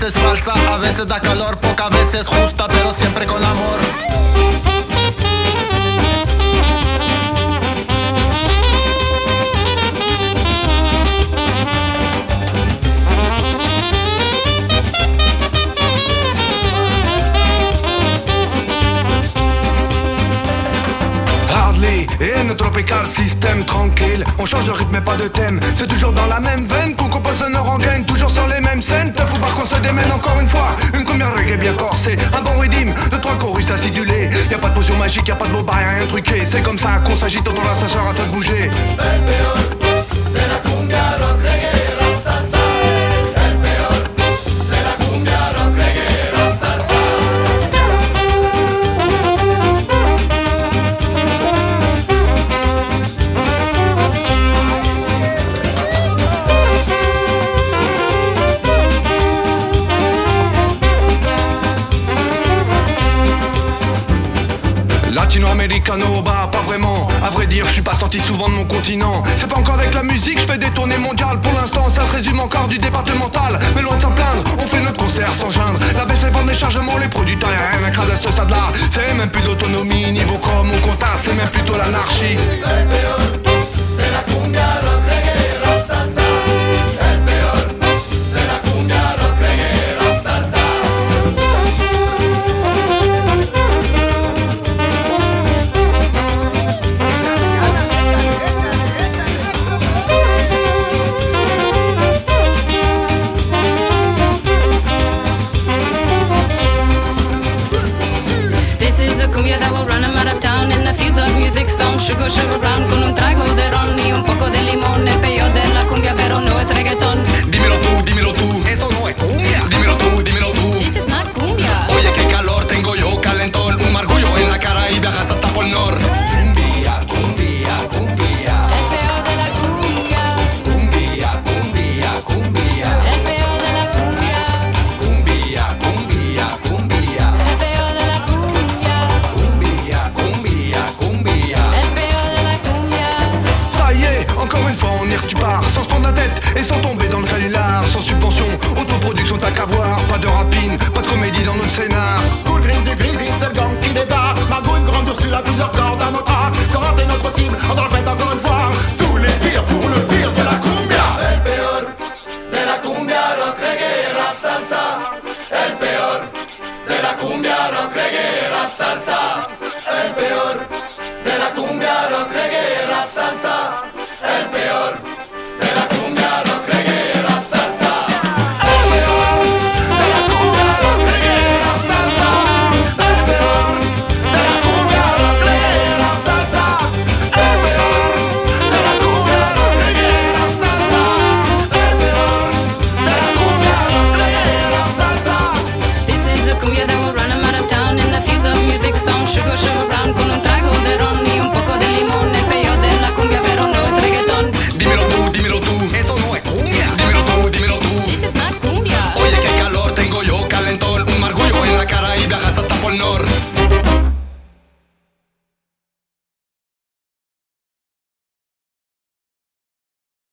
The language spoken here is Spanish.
veces falsa, a veces da calor, pocas veces justa, pero siempre con amor. Et notre tropical système tranquille. On change de rythme et pas de thème. C'est toujours dans la même veine qu'on compose un rengaine. Toujours sur les mêmes scènes. Faut pas qu'on se démène encore une fois. Une cumbia reggae bien corsée. Un bon rythme, de trois chorus acidulés. Y'a pas de potion magique, y'a pas de boba, rien truqué. C'est comme ça qu'on s'agite autour de l'ascenseur à toi de bouger. El peor de la cumbia rock reggae rap salsa. El peor de la cumbia rock reggae rap salsa. Latino-américano, bah pas vraiment. À vrai dire, je suis pas sorti souvent de mon continent. C'est pas encore avec la musique, je fais des tournées mondiales. Pour l'instant, ça se résume encore du départemental. Mais loin de s'en plaindre, on fait notre concert sans geindre. La baisse et vente des chargements, les produits t'as rien à craindre à ce stade-là. C'est même plus d'autonomie, niveau comme on compta, c'est même plutôt l'anarchie. El peor de la cumbia rock reggae rap salsa. El peor de la cumbia rock reggae rap salsa. This is the cumbia that will run 'em out of town in the fields of music. Some sugar, sugar brown con un trago de ron y un poco de limón. El peor de la cumbia, pero no es reggaetón. Dímelo tú, eso no es cumbia. Dímelo tú. This is not cumbia. Oye, qué calor tengo yo, calentón. Un margullo en la cara y viajas hasta por nor. Cumbia, cumbia, cumbia. El peor de la cumbia. Cumbia, cumbia, cumbia. El peor de la cumbia. Cumbia, cumbia, cumbia. Es el peor de la cumbia. Cumbia, cumbia, cumbia. El peor de la cumbia. Ça y est, encore une fois on y repart. Sans se prendre la tête et sans tomber dans le canular. Sans subvention, autoproduction t'as qu'à voir. Pas de rapine, pas de comédie dans notre scénar. Cool green du gris, c'est le gang qui débarque. Magouille, grande Ursula, plusieurs cordes à notre arc. Sans rater notre cible, on en répète encore une fois. Tous les pires pour le pire de la cumbia. El peor de la cumbia rock reggae rap salsa. El peor de la cumbia rock reggae rap salsa. El peor de la cumbia rock reggae rap salsa. El peor de la cumbia rock reggae rap salsa. El peor de la cumbia rock reggae rap salsa. El peor de la cumbia rock reggae rap salsa. El peor de la cumbia rock reggae rap salsa. El peor de la cumbia rock reggae rap salsa. This is the cumbia that will run 'em out of town in the fields of music. Some sugar, sugar brown con un trago de ron y un poco de limón. El peor de la cumbia, pero no es reggaetón. Dímelo tú, eso no es cumbia. Dímelo tú. This is not cumbia. Oye, qué calor tengo yo, calentón. Un margullo en la cara y viajas hasta por nor.